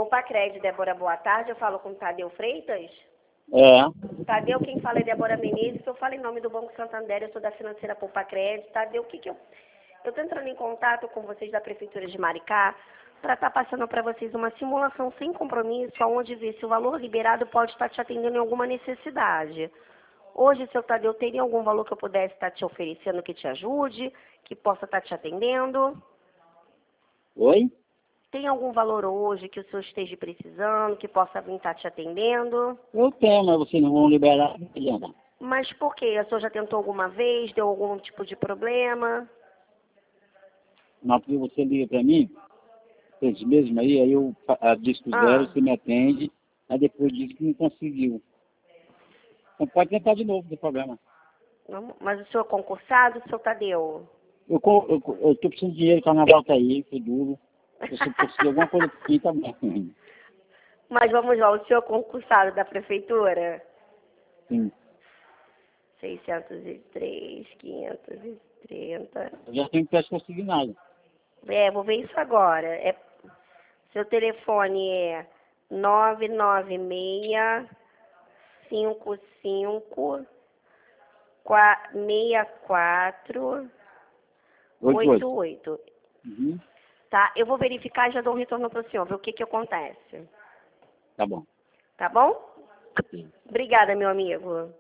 Poupa-Crédito, Débora, boa tarde. Eu falo com o Tadeu Freitas. É. Tadeu, quem fala é Débora Menezes. Eu falo em nome do Banco Santander, eu sou da financeira Poupa-Crédito. Tadeu, eu tô entrando em contato com vocês da Prefeitura de Maricá para estar passando para vocês uma simulação sem compromisso, onde ver se o valor liberado pode estar te atendendo em alguma necessidade. Hoje, seu Tadeu, teria algum valor que eu pudesse estar te oferecendo que te ajude, que possa estar te atendendo? Oi? Tem algum valor hoje que o senhor esteja precisando, que possa vir estar te atendendo? Eu tenho, mas vocês não vão liberar. Não adianta. Mas por quê? O senhor já tentou alguma vez? Deu algum tipo de problema? Mas porque você liga para mim, esses mesmos aí eu disco zero, você me atende, aí depois diz que não conseguiu. Então pode tentar de novo, não tem problema. Mas o senhor é concursado, seu Tadeu? Eu tô precisando de dinheiro, o carnaval tá aí, foi duro. Se você conseguir alguma coisa aqui, tá bom. Mas vamos lá, o senhor é concursado da prefeitura? Sim. 603, 530. Eu já tenho peça consignada. Vou ver isso agora. Seu telefone é 996 55 64 88. Uhum. Tá? Eu vou verificar e já dou um retorno para o senhor, ver o que acontece. Tá bom. Tá bom? Sim. Obrigada, meu amigo.